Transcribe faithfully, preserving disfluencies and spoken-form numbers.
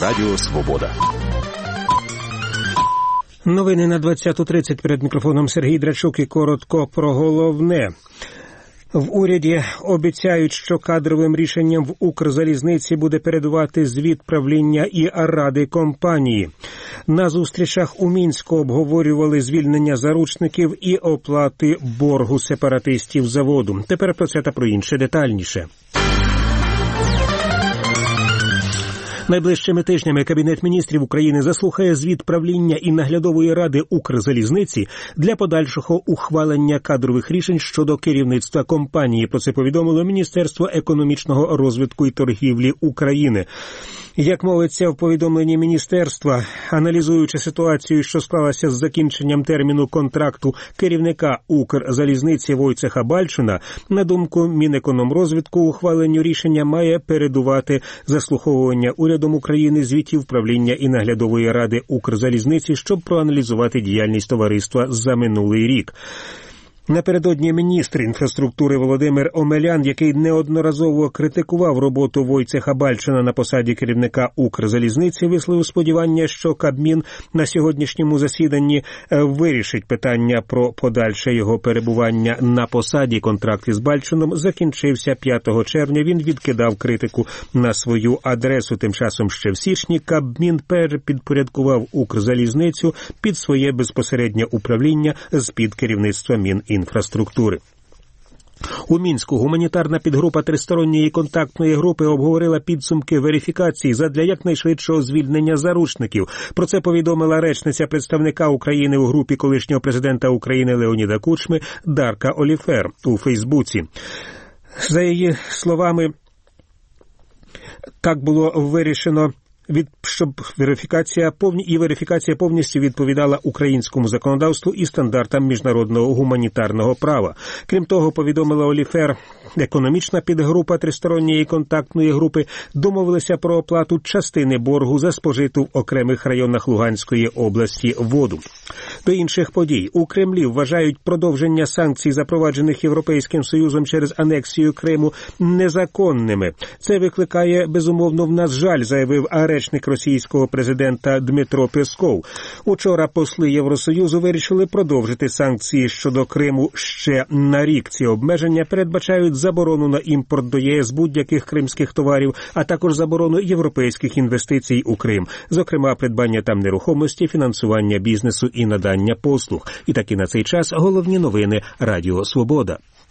Радіо Свобода. Новини на двадцяту тридцять. Перед мікрофоном Сергій Драчук і коротко про головне. В уряді обіцяють, що кадровим рішенням в Укрзалізниці буде передувати звіт правління і ради компанії. На зустрічах у Мінську обговорювали звільнення заручників і оплати боргу сепаратистів заводу. Тепер про це та про інше детальніше. Найближчими тижнями Кабінет міністрів України заслухає звіт правління і наглядової ради Укрзалізниці для подальшого ухвалення кадрових рішень щодо керівництва компанії. Про це повідомило Міністерство економічного розвитку і торгівлі України. Як мовиться в повідомленні міністерства, аналізуючи ситуацію, що склалася з закінченням терміну контракту керівника Укрзалізниці Войцеха Бальчуна, на думку Мінекономрозвитку, ухваленню рішення має передувати заслуховування урядом України звітів правління і наглядової ради Укрзалізниці, щоб проаналізувати діяльність товариства за минулий рік. Напередодні міністр інфраструктури Володимир Омелян, який неодноразово критикував роботу Войцеха Бальчуна на посаді керівника Укрзалізниці, висловив сподівання, що Кабмін на сьогоднішньому засіданні вирішить питання про подальше його перебування на посаді. Контракт із Бальчуном закінчився п'ятого червня. Він відкидав критику на свою адресу. Тим часом ще в січні Кабмін перепідпорядкував Укрзалізницю під своє безпосереднє управління з-під керівництва Мінінфраструктури. інфраструктури. У Мінську гуманітарна підгрупа тристоронньої контактної групи обговорила підсумки верифікації задля якнайшвидшого звільнення заручників. Про це повідомила речниця представника України у групі колишнього президента України Леоніда Кучми Дарка Оліфер у Фейсбуці. За її словами, так було вирішено, від, щоб верифікація повні і верифікація повністю відповідала українському законодавству і стандартам міжнародного гуманітарного права. Крім того, повідомила Оліфер, економічна підгрупа тристоронньої контактної групи домовилася про оплату частини боргу за спожиту в окремих районах Луганської області воду. До інших подій. У Кремлі вважають продовження санкцій, запроваджених Європейським Союзом через анексію Криму, незаконними. Це викликає, безумовно, в нас жаль, заявив речник російського президента Дмитро Песков. Учора посли Євросоюзу вирішили продовжити санкції щодо Криму ще на рік. Ці обмеження передбачають заборону на імпорт до ЄС будь-яких кримських товарів, а також заборону європейських інвестицій у Крим, зокрема придбання там нерухомості, фінансування бізнесу і надання послуг. І таки на цей час головні новини Радіо Свобода.